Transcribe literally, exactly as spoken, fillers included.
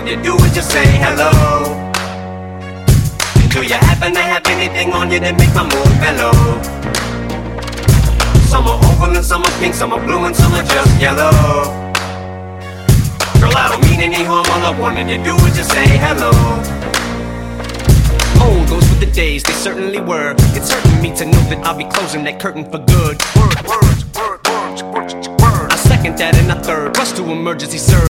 you do is just say hello. And do you happen to have anything on you that make my mood mellow? Some are oval and some are pink, some are blue and some are just yellow. Girl, I don't mean any harm, all I wanted to do is just say hello. Oh, those were the days, they certainly were. It's hurting me to know that I'll be closing that curtain for good. Word, words, word, words, words, words. I second that and I third, rush to emergency service.